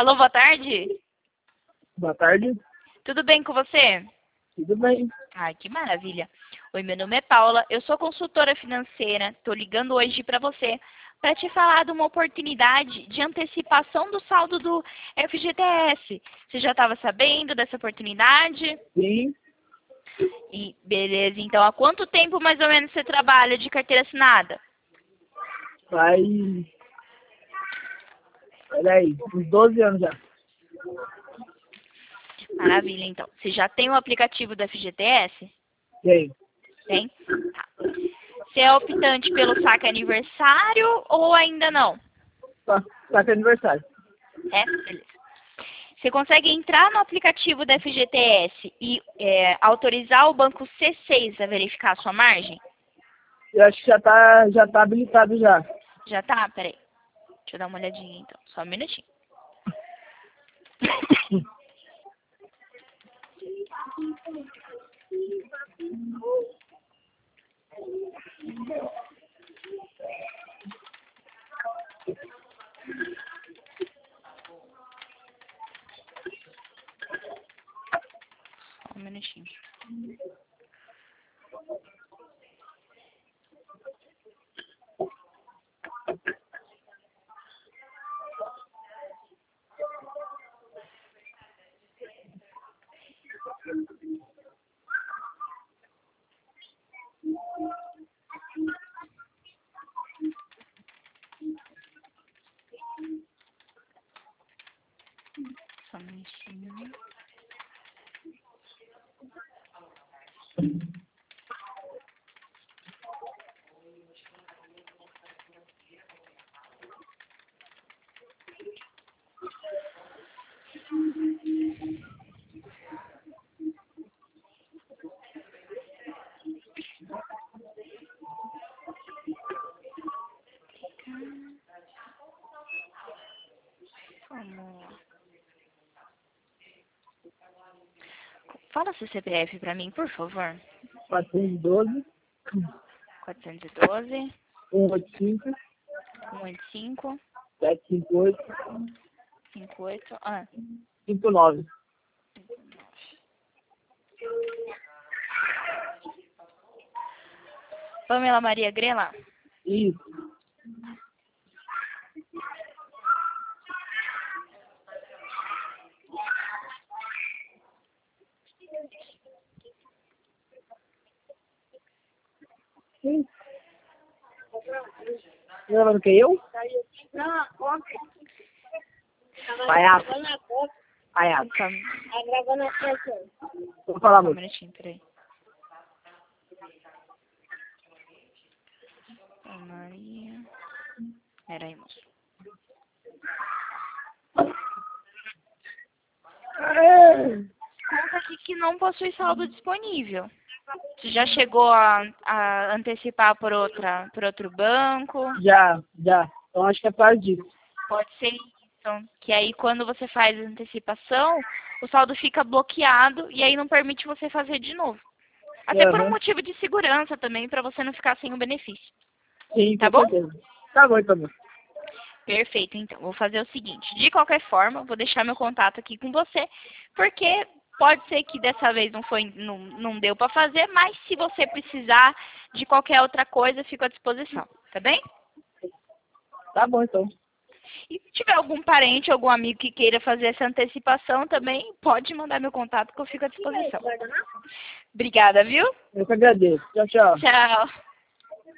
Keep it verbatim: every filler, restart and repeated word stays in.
Alô, boa tarde. Boa tarde. Tudo bem com você? Tudo bem? Ai, que maravilha. Oi, meu nome é Paula, eu sou consultora financeira. Estou ligando hoje para você para te falar de uma oportunidade de antecipação do saldo do F G T S. Você já estava sabendo dessa oportunidade? Sim. E, beleza, então há quanto tempo mais ou menos você trabalha de carteira assinada? Faz... Peraí, uns doze anos já. Maravilha, então. Você já tem o aplicativo do F G T S? Tem. Tem? Tá. Você é optante pelo saque aniversário ou ainda não? Tá, tá com aniversário. É? Beleza. Você consegue entrar no aplicativo da F G T S e é, autorizar o banco C seis a verificar a sua margem? Eu acho que já tá, já tá habilitado já. Já tá? Peraí. Deixa eu dar uma olhadinha então. Só um minutinho. Só um minutinho. Só um minutinho. Vamos lá. Fala seu C P F pra mim, por favor. quatrocentos e doze, quatrocentos e doze, cento e oitenta e cinco, cento e oitenta e cinco, setecentos e cinquenta e oito, cinquenta e oito. Ah, cinquenta e nove. Pamela Maria Grela. Isso. Sim. Lembra do que eu? Não, ontem. Palhaço. Gravando a foto. Palhaço. Só, Tá gravando a foto. Vou falar só um muito. minutinho, peraí. Pamela Maria. Peraí, moço. Conta aqui que não possui saldo disponível. Você já chegou a, a antecipar por, outra, por outro banco? Já, já. Então acho que é por causa disso. Pode ser isso. Que aí quando você faz a antecipação, o saldo fica bloqueado e aí não permite você fazer de novo. Até por um Aham. motivo de segurança também, para você não ficar sem o benefício. Sim, Tá com bom? certeza. Tá bom, então. Perfeito, então. Vou fazer o seguinte. De qualquer forma, vou deixar meu contato aqui com você, porque pode ser que dessa vez não, foi, não, não deu para fazer, mas se você precisar de qualquer outra coisa, fico à disposição. Tá bem? Tá bom, então. E se tiver algum parente, algum amigo que queira fazer essa antecipação também, pode mandar meu contato que eu fico à disposição. Obrigada, viu? Eu que agradeço. Tchau, tchau. Tchau.